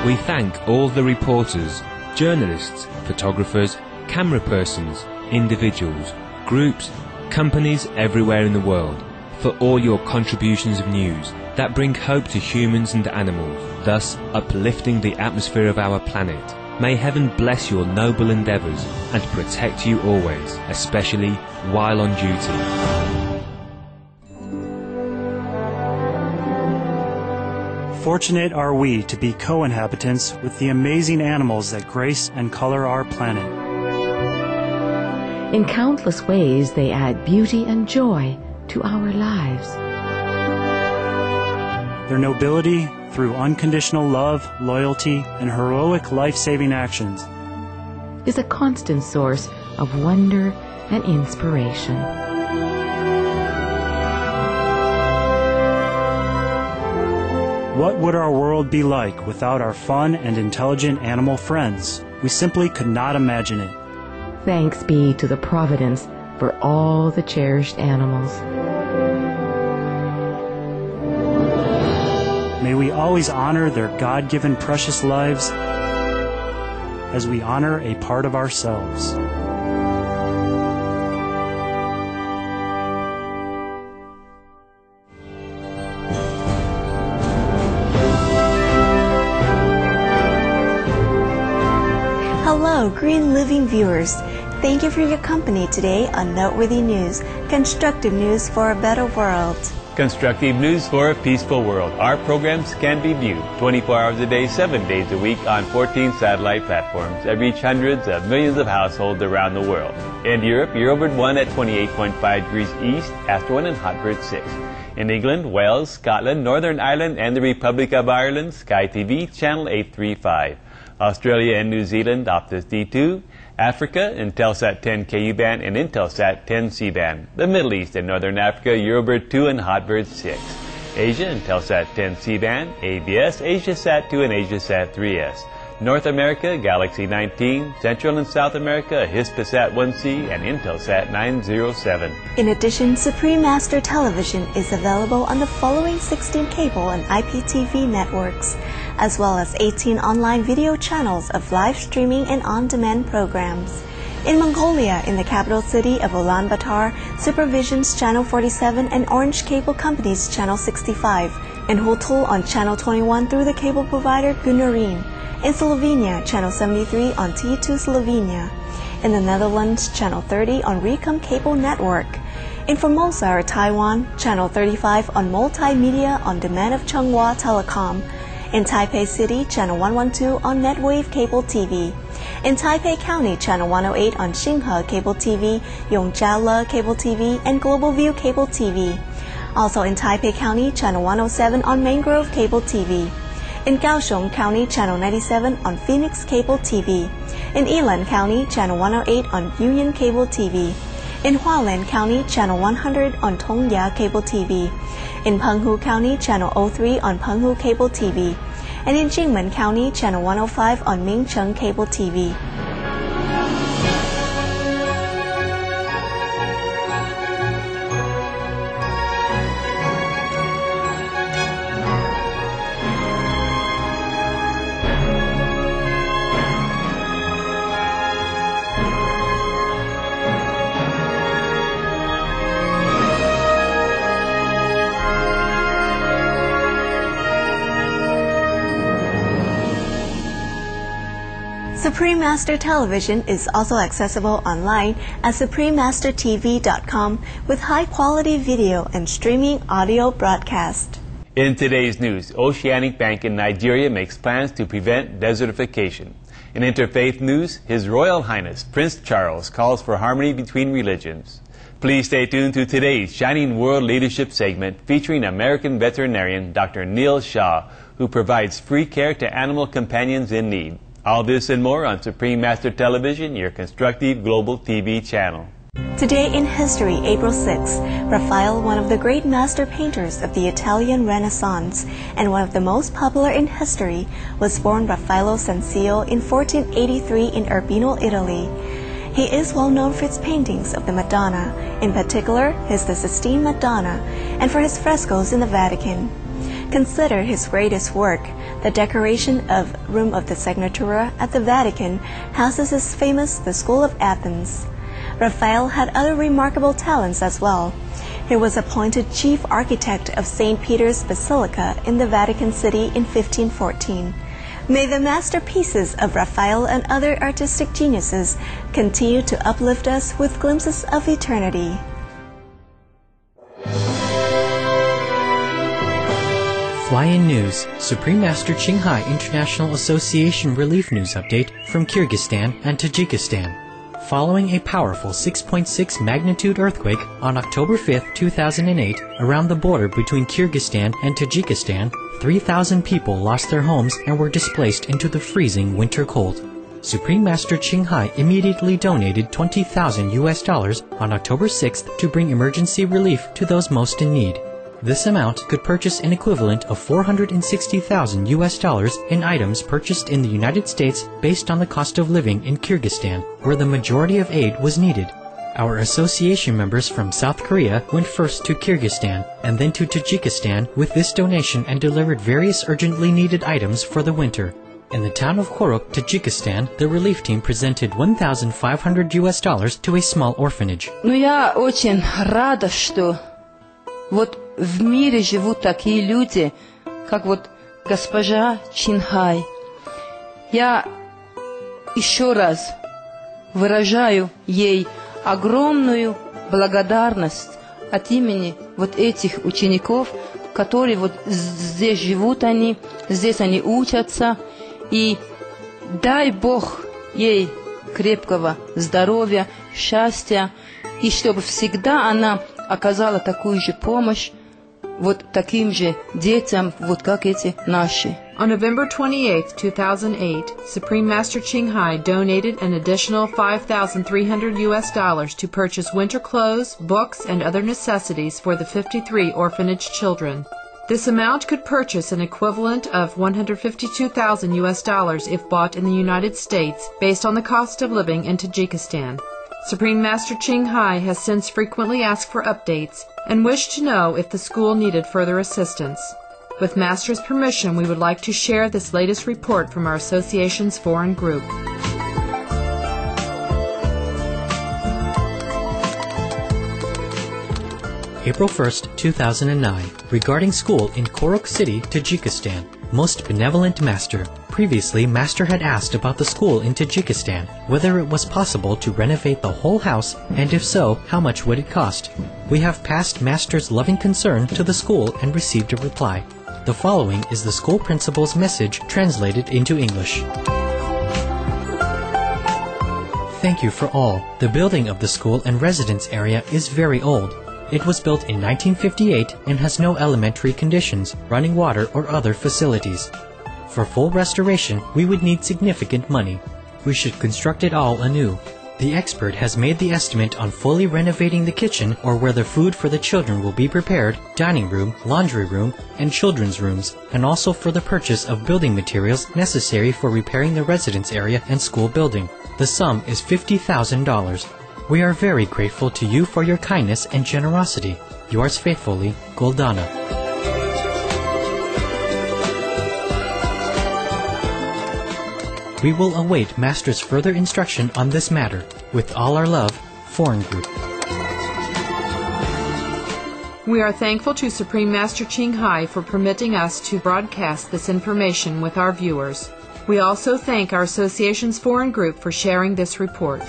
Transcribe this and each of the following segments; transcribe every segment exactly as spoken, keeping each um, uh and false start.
We thank all the reporters, journalists, photographers, camera persons, individuals, groups, companies everywhere in the world for all your contributions of news that bring hope to humans and animals, thus uplifting the atmosphere of our planet. May heaven bless your noble endeavours and protect you always, especially while on duty. Fortunate are we to be co-inhabitants with the amazing animals that grace and color our planet. In countless ways, they add beauty and joy to our lives. Their nobility, through unconditional love, loyalty, and heroic life-saving actions, is a constant source of wonder and inspiration. What would our world be like without our fun and intelligent animal friends? We simply could not imagine it. Thanks be to the Providence for all the cherished animals. May we always honor their God-given precious lives as we honor a part of ourselves. Hello, Green Living viewers. Thank you for your company today on Noteworthy News, constructive news for a better world. Constructive news for a peaceful world. Our programs can be viewed twenty-four hours a day, seven days a week on fourteen satellite platforms that reach hundreds of millions of households around the world. In Europe, Eurobird one at twenty-eight point five degrees east, Astro one and Hotbird six. In England, Wales, Scotland, Northern Ireland, and the Republic of Ireland, Sky T V, channel eight thirty-five. Australia and New Zealand, Optus D two. Africa, Intelsat ten K U band and Intelsat ten C band. The Middle East and Northern Africa, Eurobird two and Hotbird six. Asia, Intelsat ten C band, A B S, AsiaSat two and AsiaSat three S. North America, Galaxy nineteen. Central and South America, Hispasat one C and Intelsat nine oh seven. In addition, Supreme Master Television is available on the following sixteen cable and I P T V networks, as well as eighteen online video channels of live streaming and on-demand programs. In Mongolia, in the capital city of Ulaanbaatar, Supervision's Channel forty-seven and Orange Cable Company's Channel sixty-five. In Hotul on Channel twenty-one through the cable provider Gunarin. In Slovenia, Channel seventy-three on T two Slovenia. In the Netherlands, Channel thirty on Recom Cable Network. In Formosa or Taiwan, Channel thirty-five on Multimedia on demand of Changhua Telecom. In Taipei City, Channel one twelve on Netwave Cable T V. In Taipei County, Channel one oh eight on Xinghe Cable T V, Yongjiale Cable T V, and Global View Cable T V. Also in Taipei County, Channel one oh seven on Mangrove Cable T V. In Kaohsiung County, Channel ninety-seven on Phoenix Cable T V. In Yilan County, Channel one oh eight on Union Cable T V. In Hualien County, Channel one hundred on Tongya Cable T V. In Penghu County, Channel oh three on Penghu Cable T V. And in Jingmen County, Channel one oh five on Mingcheng Cable T V. Supreme Master Television is also accessible online at supreme master T V dot com with high-quality video and streaming audio broadcast. In today's news, Oceanic Bank in Nigeria makes plans to prevent desertification. In interfaith news, His Royal Highness Prince Charles calls for harmony between religions. Please stay tuned to today's Shining World Leadership segment featuring American veterinarian Doctor Neil Shaw, who provides free care to animal companions in need. All this and more on Supreme Master Television, your constructive global T V channel. Today in history, April sixth, Raphael, one of the great master painters of the Italian Renaissance and one of the most popular in history, was born Raffaello Sanzio in fourteen eighty-three in Urbino, Italy. He is well known for his paintings of the Madonna, in particular his The Sistine Madonna, and for his frescoes in the Vatican. considered his greatest work. The decoration of Room of the Signatura at the Vatican houses his famous The School of Athens. Raphael had other remarkable talents as well. He was appointed chief architect of Saint Peter's Basilica in the Vatican City in fifteen fourteen. May the masterpieces of Raphael and other artistic geniuses continue to uplift us with glimpses of eternity. Fly-in News, Supreme Master Ching Hai International Association Relief News Update from Kyrgyzstan and Tajikistan. Following a powerful six point six magnitude earthquake on October fifth, two thousand eight, around the border between Kyrgyzstan and Tajikistan, three thousand people lost their homes and were displaced into the freezing winter cold. Supreme Master Ching Hai immediately donated twenty thousand U S dollars on October sixth to bring emergency relief to those most in need. This amount could purchase an equivalent of four hundred sixty thousand U S dollars in items purchased in the United States based on the cost of living in Kyrgyzstan, where the majority of aid was needed. Our association members from South Korea went first to Kyrgyzstan and then to Tajikistan with this donation and delivered various urgently needed items for the winter. In the town of Korok, Tajikistan, the relief team presented one thousand five hundred U S dollars to a small orphanage. Ну я очень рада, что вот в мире живут такие люди, как вот госпожа Чин Хай. Я еще раз выражаю ей огромную благодарность от имени вот этих учеников, которые вот здесь живут они, здесь они учатся. И дай Бог ей крепкого здоровья, счастья, и чтобы всегда она оказала такую же помощь вот таким же детям, вот как эти наши. On November twenty-eighth, two thousand eight, Supreme Master Ching Hai donated an additional five thousand three hundred U S dollars to purchase winter clothes, books, and other necessities for the fifty-three orphanage children. This amount could purchase an equivalent of one hundred fifty-two thousand U S dollars if bought in the United States, based on the cost of living in Tajikistan. Supreme Master Ching Hai has since frequently asked for updates and wished to know if the school needed further assistance. With Master's permission, we would like to share this latest report from our association's foreign group. April first, two thousand nine, regarding school in Korok City, Tajikistan. Most benevolent Master, previously Master had asked about the school in Tajikistan, whether it was possible to renovate the whole house, and if so, how much would it cost. We have passed Master's loving concern to the school and received a reply. The following is the school principal's message translated into English. Thank you for all. The building of the school and residence area is very old. It was built in nineteen fifty-eight and has no elementary conditions, running water, or other facilities. For full restoration, we would need significant money. We should construct it all anew. The expert has made the estimate on fully renovating the kitchen, or where the food for the children will be prepared, dining room, laundry room, and children's rooms, and also for the purchase of building materials necessary for repairing the residence area and school building. The sum is fifty thousand dollars. We are very grateful to you for your kindness and generosity. Yours faithfully, Goldana. We will await Master's further instruction on this matter. With all our love, Foreign Group. We are thankful to Supreme Master Ching Hai for permitting us to broadcast this information with our viewers. We also thank our association's Foreign Group for sharing this report.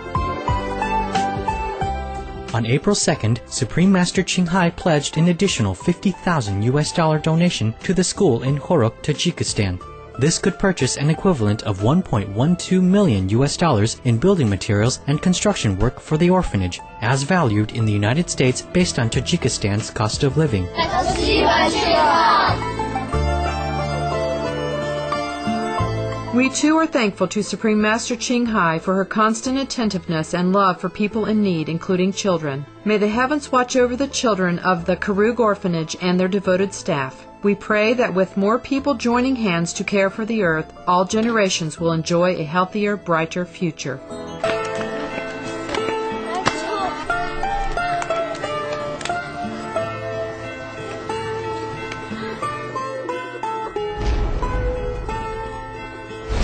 On April second, Supreme Master Ching Hai pledged an additional fifty thousand U S dollar donation to the school in Korok, Tajikistan. This could purchase an equivalent of one point one two million U S dollars in building materials and construction work for the orphanage, as valued in the United States based on Tajikistan's cost of living. We too are thankful to Supreme Master Ching Hai for her constant attentiveness and love for people in need, including children. May the heavens watch over the children of the Karug Orphanage and their devoted staff. We pray that with more people joining hands to care for the earth, all generations will enjoy a healthier, brighter future.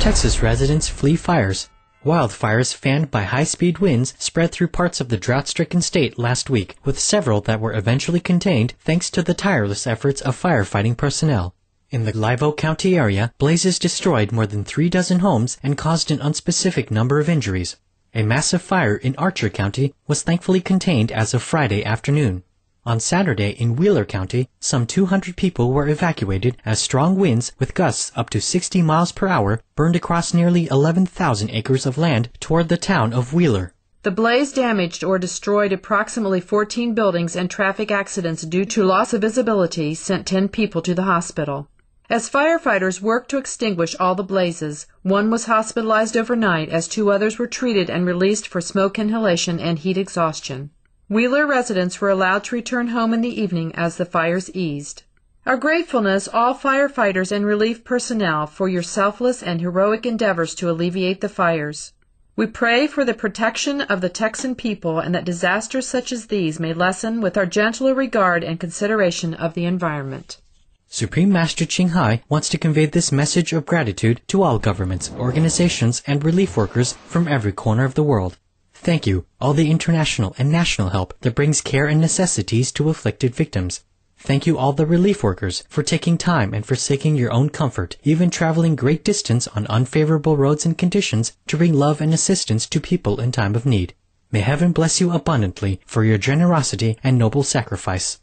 Texas residents flee fires. Wildfires fanned by high-speed winds spread through parts of the drought-stricken state last week, with several that were eventually contained thanks to the tireless efforts of firefighting personnel. In the Live Oak County area, blazes destroyed more than three dozen homes and caused an unspecific number of injuries. A massive fire in Archer County was thankfully contained as of Friday afternoon. On Saturday in Wheeler County, some two hundred people were evacuated as strong winds with gusts up to sixty miles per hour burned across nearly eleven thousand acres of land toward the town of Wheeler. The blaze damaged or destroyed approximately fourteen buildings, and traffic accidents due to loss of visibility sent ten people to the hospital. As firefighters worked to extinguish all the blazes, one was hospitalized overnight as two others were treated and released for smoke inhalation and heat exhaustion. Wheeler residents were allowed to return home in the evening as the fires eased. Our gratefulness, all firefighters and relief personnel, for your selfless and heroic endeavors to alleviate the fires. We pray for the protection of the Texan people and that disasters such as these may lessen with our gentler regard and consideration of the environment. Supreme Master Ching Hai wants to convey this message of gratitude to all governments, organizations, and relief workers from every corner of the world. Thank you, all the international and national help that brings care and necessities to afflicted victims. Thank you, all the relief workers, for taking time and forsaking your own comfort, even traveling great distance on unfavorable roads and conditions to bring love and assistance to people in time of need. May heaven bless you abundantly for your generosity and noble sacrifice.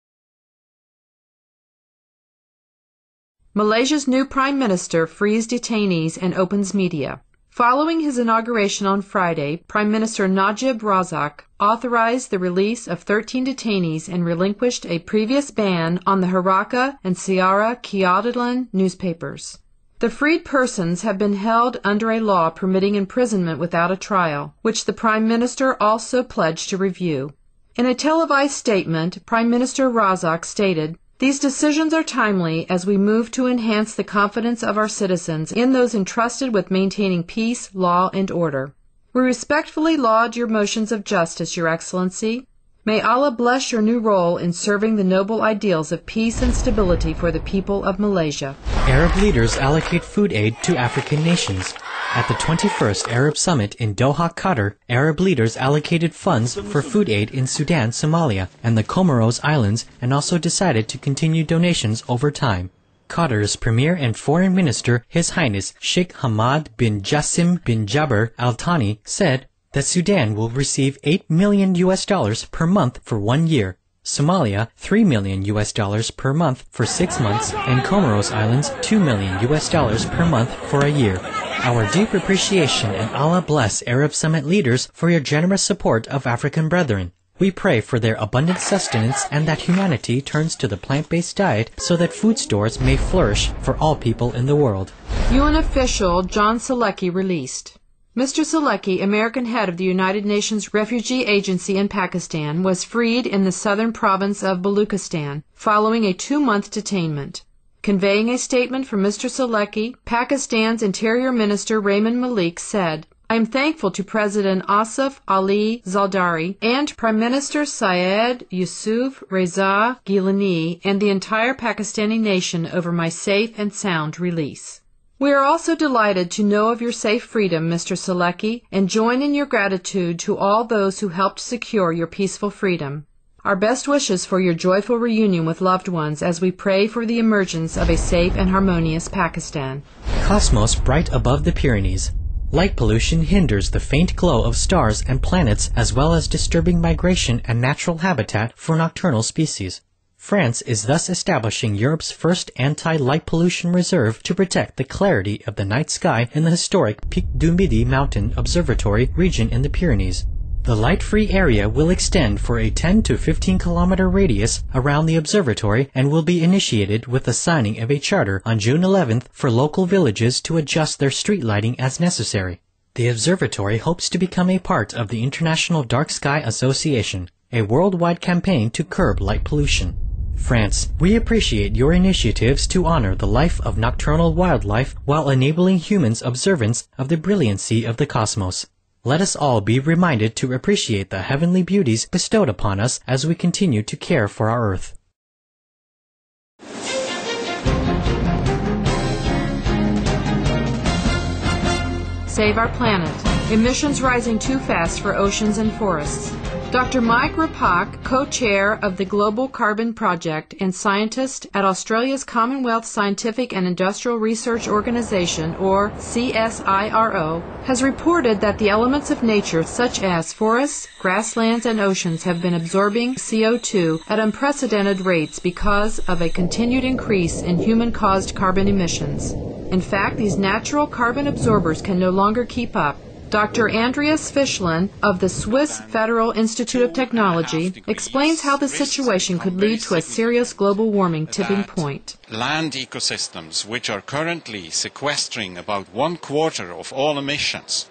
Malaysia's new Prime Minister frees detainees and opens media. Following his inauguration on Friday, Prime Minister Najib Razak authorized the release of thirteen detainees and relinquished a previous ban on the Haraka and Siara Keadilan newspapers. The freed persons have been held under a law permitting imprisonment without a trial, which the Prime Minister also pledged to review. In a televised statement, Prime Minister Razak stated, "These decisions are timely as we move to enhance the confidence of our citizens in those entrusted with maintaining peace, law, and order. We respectfully laud your motions of justice, Your Excellency. May Allah bless your new role in serving the noble ideals of peace and stability for the people of Malaysia." Arab leaders allocate food aid to African nations. At the twenty-first Arab Summit in Doha, Qatar, Arab leaders allocated funds for food aid in Sudan, Somalia, and the Comoros Islands, and also decided to continue donations over time. Qatar's Premier and Foreign Minister, His Highness Sheikh Hamad bin Jassim bin Jabir Al Thani, said that Sudan will receive eight million U S dollars per month for one year, Somalia three million U S dollars per month for six months, and Comoros Islands two million U S dollars per month for a year. Our deep appreciation and Allah bless Arab Summit leaders for your generous support of African brethren. We pray for their abundant sustenance and that humanity turns to the plant-based diet so that food stores may flourish for all people in the world. U N official John Selecki released. Mister Selecki, American head of the United Nations Refugee Agency in Pakistan, was freed in the southern province of Baluchistan following a two-month detainment. Conveying a statement from Mister Selecki, Pakistan's Interior Minister Rahman Malik said, "I am thankful to President Asif Ali Zardari and Prime Minister Syed Yusuf Reza Gilani and the entire Pakistani nation over my safe and sound release. We are also delighted to know of your safe freedom, Mister Selecki, and join in your gratitude to all those who helped secure your peaceful freedom. Our best wishes for your joyful reunion with loved ones as we pray for the emergence of a safe and harmonious Pakistan." Cosmos bright above the Pyrenees. Light pollution hinders the faint glow of stars and planets as well as disturbing migration and natural habitat for nocturnal species. France is thus establishing Europe's first anti-light pollution reserve to protect the clarity of the night sky in the historic Pic du Midi mountain observatory region in the Pyrenees. The light-free area will extend for a ten to fifteen kilometer radius around the observatory and will be initiated with the signing of a charter on June eleventh for local villages to adjust their street lighting as necessary. The observatory hopes to become a part of the International Dark Sky Association, a worldwide campaign to curb light pollution. France, we appreciate your initiatives to honor the life of nocturnal wildlife while enabling humans' observance of the brilliancy of the cosmos. Let us all be reminded to appreciate the heavenly beauties bestowed upon us as we continue to care for our Earth. Save Our Planet. Emissions rising too fast for oceans and forests. Doctor Mike Rapak, co-chair of the Global Carbon Project and scientist at Australia's Commonwealth Scientific and Industrial Research Organisation, or C S I R O, has reported that the elements of nature such as forests, grasslands, and oceans have been absorbing C O two at unprecedented rates because of a continued increase in human-caused carbon emissions. In fact, these natural carbon absorbers can no longer keep up. Doctor Andreas Fischlin of the Swiss Federal Institute of Technology explains how the situation could lead to a serious global warming tipping point. Land ecosystems, which are currently sequestering about one quarter of all emissions,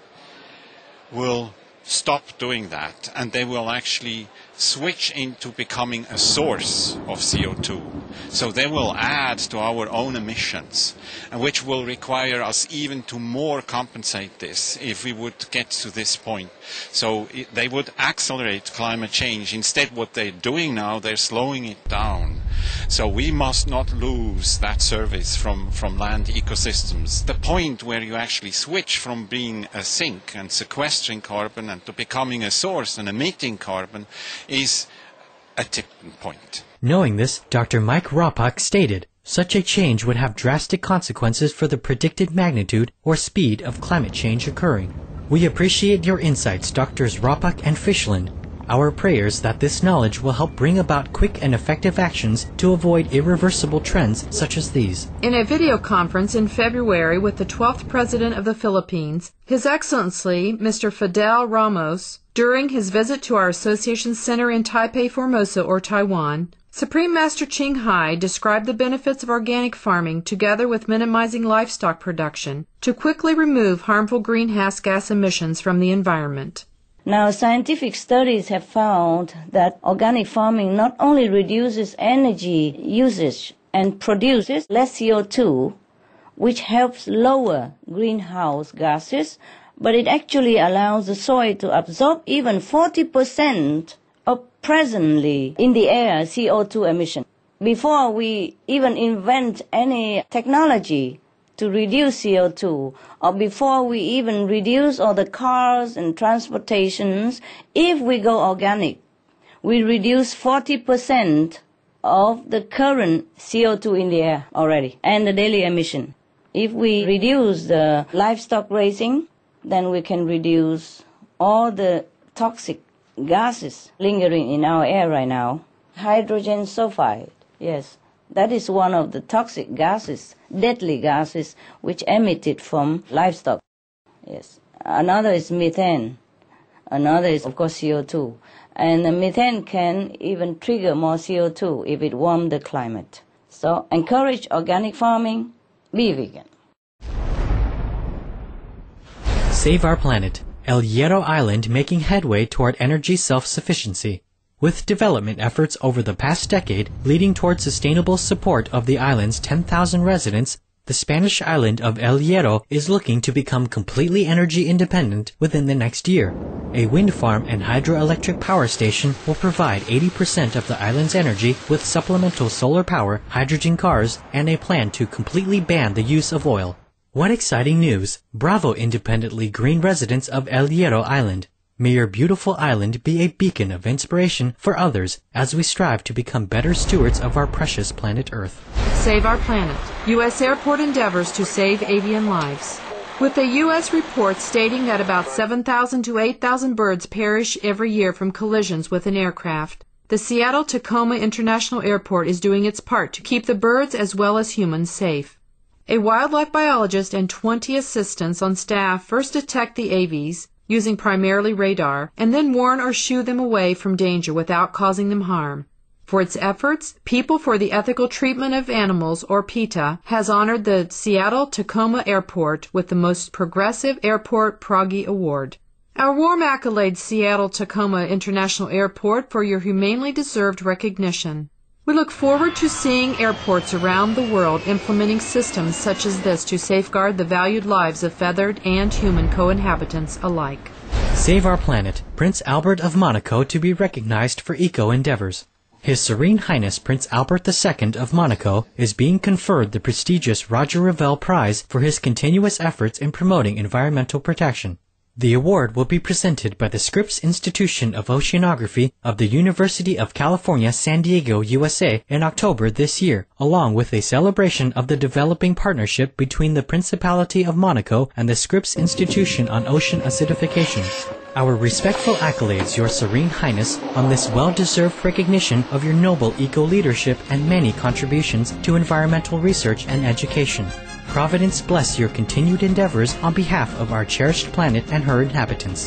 will stop doing that, and they will actually switch into becoming a source of C O two. So they will add to our own emissions, and which will require us even to more compensate this if we would get to this point. So it, they would accelerate climate change. Instead, what they're doing now, they're slowing it down. So we must not lose that service from, from land ecosystems. The point where you actually switch from being a sink and sequestering carbon and to becoming a source and emitting carbon is a tipping point. Knowing this, Doctor Mike Rapak stated, such a change would have drastic consequences for the predicted magnitude or speed of climate change occurring. We appreciate your insights, Doctors Rapak and Fischlin. Our prayers that this knowledge will help bring about quick and effective actions to avoid irreversible trends such as these. In a video conference in February with the twelfth President of the Philippines, His Excellency Mister Fidel Ramos, during his visit to our association center in Taipei, Formosa, or Taiwan, Supreme Master Ching Hai described the benefits of organic farming together with minimizing livestock production to quickly remove harmful greenhouse gas emissions from the environment. Now, scientific studies have found that organic farming not only reduces energy usage and produces less C O two, which helps lower greenhouse gases, but it actually allows the soil to absorb even forty percent of presently in the air C O two emission. Before we even invent any technology to reduce C O two, or before we even reduce all the cars and transportations, if we go organic, we reduce forty percent of the current C O two in the air already, and the daily emission. If we reduce the livestock raising, then we can reduce all the toxic gases lingering in our air right now. Hydrogen sulfide, yes. That is one of the toxic gases, deadly gases, which emitted from livestock. Yes. Another is methane. Another is, of course, C O two. And the methane can even trigger more C O two if it warms the climate. So encourage organic farming, be vegan. Save Our Planet. El Hierro Island making headway toward energy self-sufficiency. With development efforts over the past decade leading toward sustainable support of the island's ten thousand residents, the Spanish island of El Hierro is looking to become completely energy independent within the next year. A wind farm and hydroelectric power station will provide eighty percent of the island's energy with supplemental solar power, hydrogen cars, and a plan to completely ban the use of oil. What exciting news! Bravo, independently green residents of El Hierro Island. May your beautiful island be a beacon of inspiration for others as we strive to become better stewards of our precious planet Earth. Save Our Planet. U S airport endeavors to save avian lives. With a U S report stating that about seven thousand to eight thousand birds perish every year from collisions with an aircraft, the Seattle-Tacoma International Airport is doing its part to keep the birds as well as humans safe. A wildlife biologist and twenty assistants on staff first detect the avies, using primarily radar, and then warn or shoo them away from danger without causing them harm. For its efforts, People for the Ethical Treatment of Animals, or PETA, has honored the Seattle-Tacoma Airport with the most progressive airport Proggy Award. Our warm accolades, Seattle-Tacoma International Airport, for your humanely deserved recognition. We look forward to seeing airports around the world implementing systems such as this to safeguard the valued lives of feathered and human co-inhabitants alike. Save Our Planet. Prince Albert of Monaco to be recognized for eco-endeavors. His Serene Highness Prince Albert the Second of Monaco is being conferred the prestigious Roger Revelle Prize for his continuous efforts in promoting environmental protection. The award will be presented by the Scripps Institution of Oceanography of the University of California, San Diego, U S A in October this year, along with a celebration of the developing partnership between the Principality of Monaco and the Scripps Institution on Ocean Acidification. Our respectful accolades, Your Serene Highness, on this well-deserved recognition of your noble eco-leadership and many contributions to environmental research and education. Providence bless your continued endeavors on behalf of our cherished planet and her inhabitants.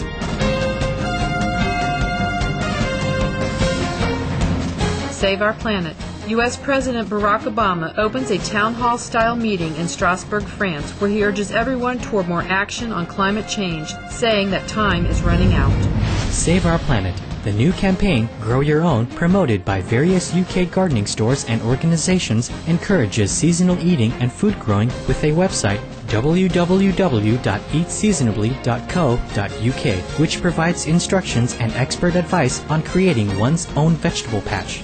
Save our planet. U S President Barack Obama opens a town hall-style meeting in Strasbourg, France, where he urges everyone toward more action on climate change, saying that time is running out. Save Our Planet, the new campaign, Grow Your Own, promoted by various U K gardening stores and organizations, encourages seasonal eating and food growing with a website, w w w dot eat seasonably dot co dot u k, which provides instructions and expert advice on creating one's own vegetable patch.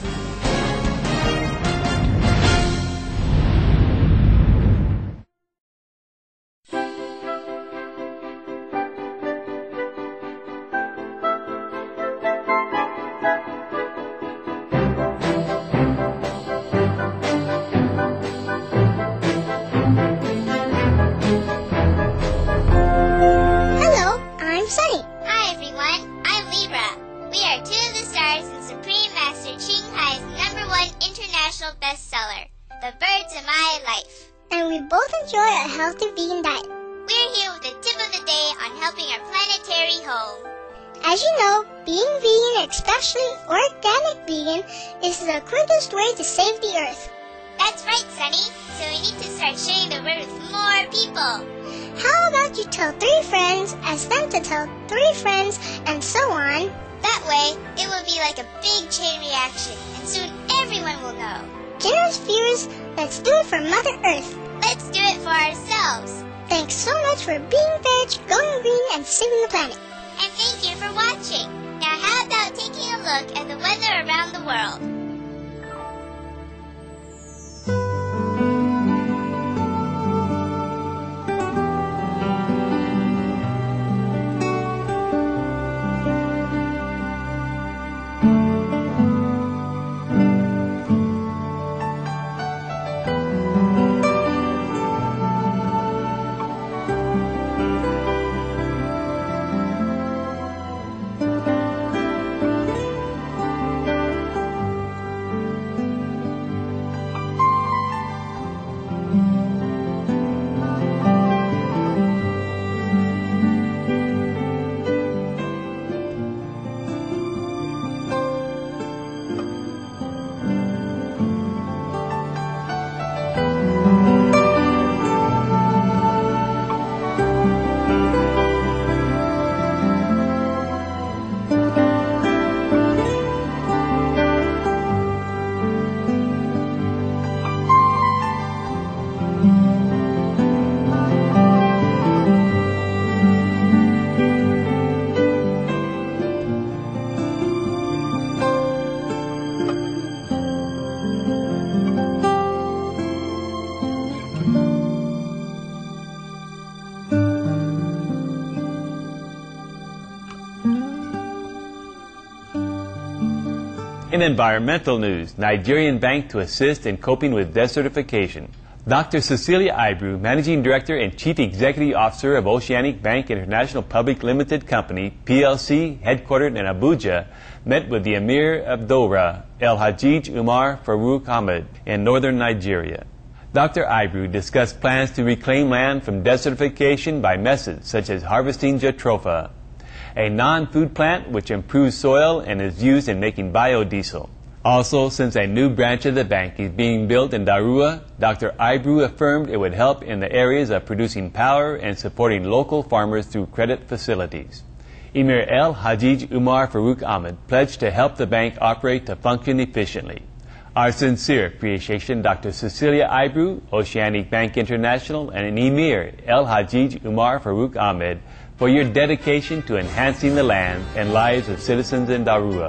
In environmental news, Nigerian bank to assist in coping with desertification. Doctor Cecilia Ibru, Managing Director and Chief Executive Officer of Oceanic Bank International Public Limited Company, P L C, headquartered in Abuja, met with the Emir of Dora, El Hajij Umar Farouk Ahmed, in northern Nigeria. Doctor Ibru discussed plans to reclaim land from desertification by methods such as harvesting jatropha, a non-food plant which improves soil and is used in making biodiesel. Also, since a new branch of the bank is being built in Darua, Doctor Ibru affirmed it would help in the areas of producing power and supporting local farmers through credit facilities. Emir El Hajij Umar Farouk Ahmed pledged to help the bank operate to function efficiently. Our sincere appreciation, Doctor Cecilia Ibru, Oceanic Bank International, and Emir El Hajij Umar Farouk Ahmed, for your dedication to enhancing the land and lives of citizens in Darua.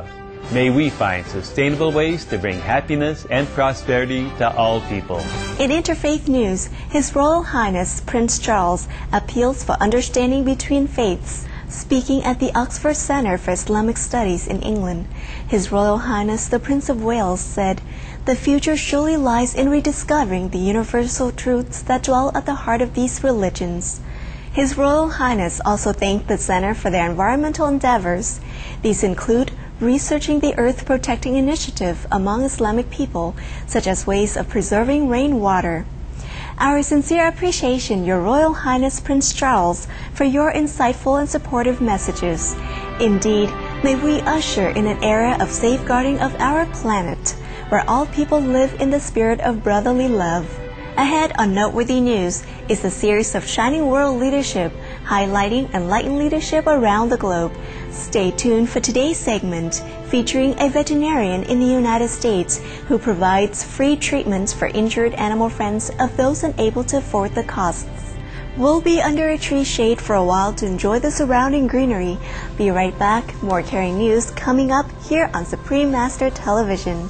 May we find sustainable ways to bring happiness and prosperity to all people. In Interfaith News, His Royal Highness Prince Charles appeals for understanding between faiths. Speaking at the Oxford Centre for Islamic Studies in England, His Royal Highness the Prince of Wales said, "The future surely lies in rediscovering the universal truths that dwell at the heart of these religions." His Royal Highness also thanked the Centre for their environmental endeavors. These include researching the Earth Protecting Initiative among Islamic people, such as ways of preserving rainwater. Our sincere appreciation, Your Royal Highness Prince Charles, for your insightful and supportive messages. Indeed, may we usher in an era of safeguarding of our planet, where all people live in the spirit of brotherly love. Ahead on Noteworthy News is a series of Shining World Leadership, highlighting enlightened leadership around the globe. Stay tuned for today's segment, featuring a veterinarian in the United States who provides free treatments for injured animal friends of those unable to afford the costs. We'll be under a tree shade for a while to enjoy the surrounding greenery. Be right back. More caring news coming up here on Supreme Master Television.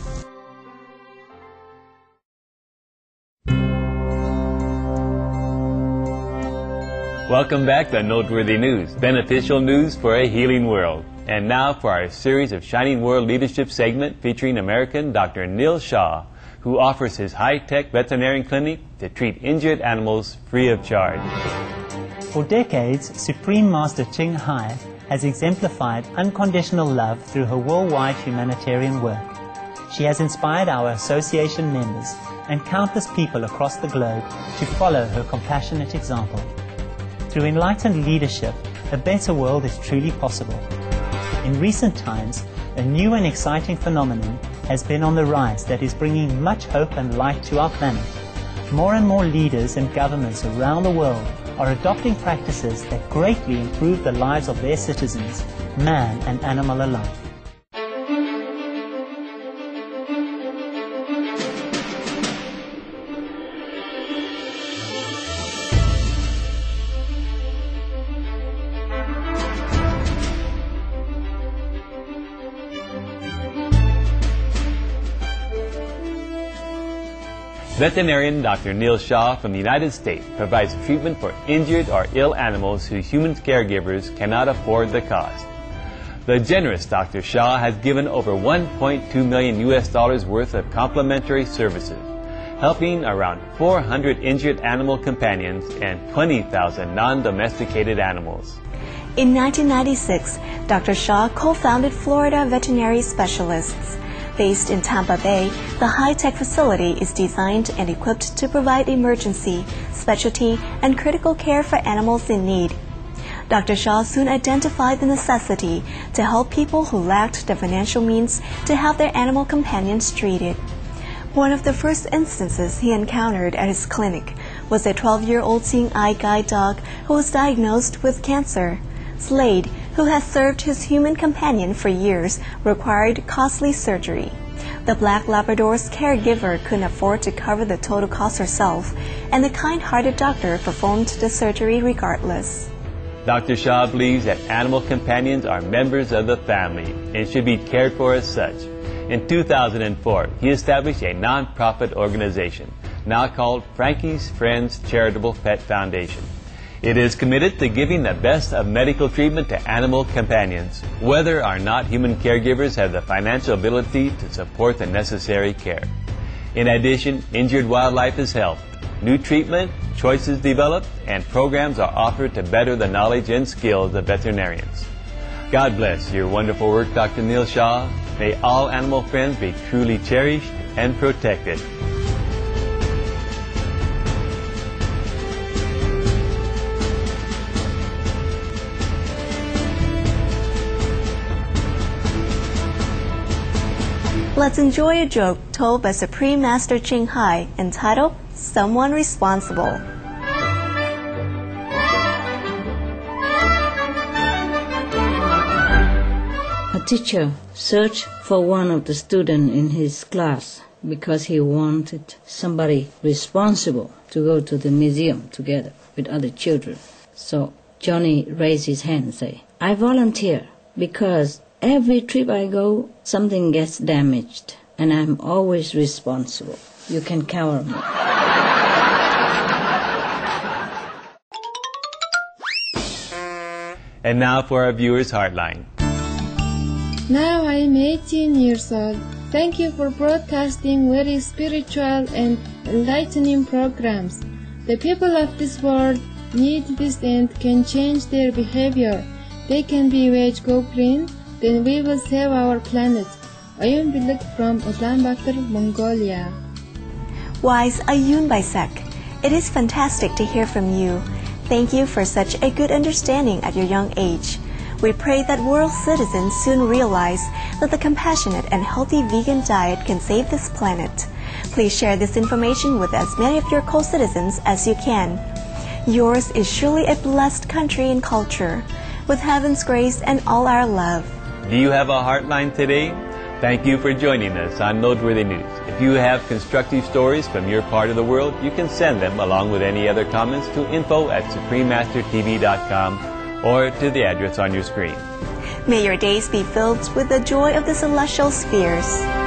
Welcome back to Noteworthy News, beneficial news for a healing world. And now for our series of Shining World Leadership segment featuring American Doctor Neil Shaw, who offers his high-tech veterinarian clinic to treat injured animals free of charge. For decades, Supreme Master Ching Hai has exemplified unconditional love through her worldwide humanitarian work. She has inspired our association members and countless people across the globe to follow her compassionate example. Through enlightened leadership, a better world is truly possible. In recent times, a new and exciting phenomenon has been on the rise that is bringing much hope and light to our planet. More and more leaders and governments around the world are adopting practices that greatly improve the lives of their citizens, man and animal alike. Veterinarian Doctor Neil Shaw from the United States provides treatment for injured or ill animals whose human caregivers cannot afford the cost. The generous Doctor Shaw has given over one point two million U S dollars worth of complimentary services, helping around four hundred injured animal companions and twenty thousand non-domesticated animals. In nineteen ninety-six, Doctor Shaw co-founded Florida Veterinary Specialists. Based in Tampa Bay, the high-tech facility is designed and equipped to provide emergency, specialty, and critical care for animals in need. Doctor Shaw soon identified the necessity to help people who lacked the financial means to have their animal companions treated. One of the first instances he encountered at his clinic was a twelve-year-old seeing eye guide dog who was diagnosed with cancer. Slade, who has served his human companion for years, required costly surgery. The Black Labrador's caregiver couldn't afford to cover the total cost herself, and the kind-hearted doctor performed the surgery regardless. Doctor Shaw believes that animal companions are members of the family and should be cared for as such. In two thousand four, he established a non-profit organization, now called Frankie's Friends Charitable Pet Foundation. It is committed to giving the best of medical treatment to animal companions, whether or not human caregivers have the financial ability to support the necessary care. In addition, injured wildlife is helped. New treatment, choices developed, and programs are offered to better the knowledge and skills of veterinarians. God bless your wonderful work, Doctor Neil Shaw. May all animal friends be truly cherished and protected. Let's enjoy a joke told by Supreme Master Ching Hai entitled Someone Responsible. A teacher searched for one of the students in his class because he wanted somebody responsible to go to the museum together with other children. So Johnny raised his hand and said, "I volunteer because every trip I go, something gets damaged, and I'm always responsible. You can count on me. And now for our viewers' Heartline. Now I'm eighteen years old. Thank you for broadcasting very spiritual and enlightening programs. The people of this world need this and can change their behavior. They can be wage go green, then we will save our planet. Ayun Bilik from Ulaanbaatar, Mongolia. Wise Ayun Baisek, it is fantastic to hear from you. Thank you for such a good understanding at your young age. We pray that world citizens soon realize that the compassionate and healthy vegan diet can save this planet. Please share this information with as many of your co-citizens as you can. Yours is surely a blessed country and culture, with heaven's grace and all our love. Do you have a Heartline today? Thank you for joining us on Noteworthy News. If you have constructive stories from your part of the world, you can send them along with any other comments to info at supreme master t v dot com or to the address on your screen. May your days be filled with the joy of the celestial spheres.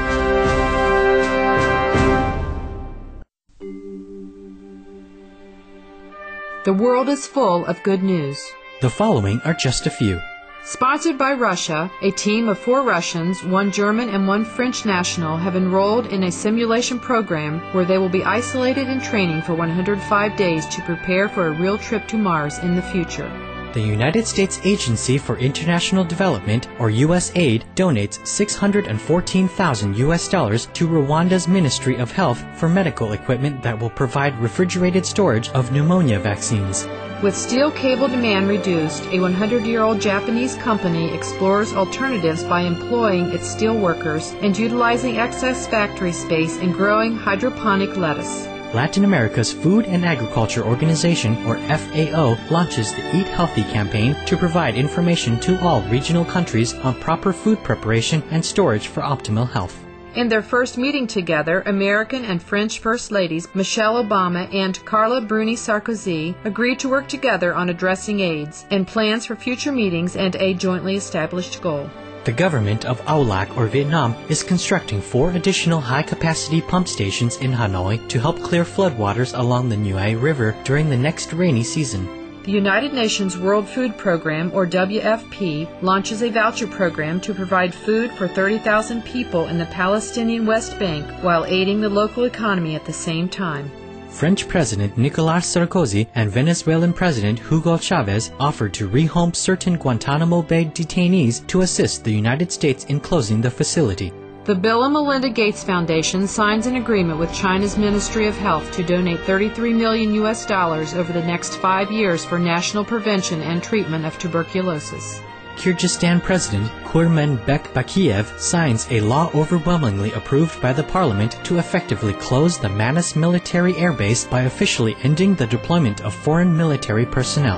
The world is full of good news. The following are just a few. Sponsored by Russia, a team of four Russians, one German and one French national have enrolled in a simulation program where they will be isolated and training for one hundred five days to prepare for a real trip to Mars in the future. The United States Agency for International Development, or U S A I D, donates six hundred fourteen thousand U S dollars to Rwanda's Ministry of Health for medical equipment that will provide refrigerated storage of pneumonia vaccines. With steel cable demand reduced, a one hundred year old Japanese company explores alternatives by employing its steel workers and utilizing excess factory space and growing hydroponic lettuce. Latin America's Food and Agriculture Organization, or F A O, launches the Eat Healthy campaign to provide information to all regional countries on proper food preparation and storage for optimal health. In their first meeting together, American and French First Ladies Michelle Obama and Carla Bruni Sarkozy agreed to work together on addressing AIDS and plans for future meetings and a jointly established goal. The government of Aulac, or Vietnam, is constructing four additional high-capacity pump stations in Hanoi to help clear floodwaters along the Nhuay River during the next rainy season. The United Nations World Food Program, or W F P, launches a voucher program to provide food for thirty thousand people in the Palestinian West Bank while aiding the local economy at the same time. French President Nicolas Sarkozy and Venezuelan President Hugo Chavez offered to rehome certain Guantanamo Bay detainees to assist the United States in closing the facility. The Bill and Melinda Gates Foundation signs an agreement with China's Ministry of Health to donate thirty-three million U S dollars over the next five years for national prevention and treatment of tuberculosis. Kyrgyzstan President Kurmanbek Bakiev signs a law overwhelmingly approved by the parliament to effectively close the Manas military air base by officially ending the deployment of foreign military personnel.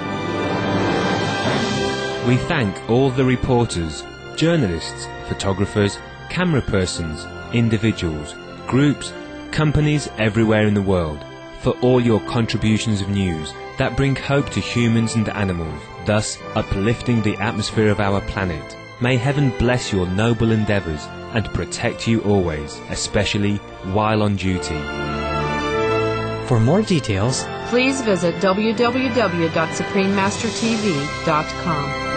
We thank all the reporters, journalists, photographers, camera persons, individuals, groups, companies everywhere in the world for all your contributions of news that bring hope to humans and animals, thus uplifting the atmosphere of our planet. May heaven bless your noble endeavours and protect you always, especially while on duty. For more details, please visit w w w dot supreme master t v dot com.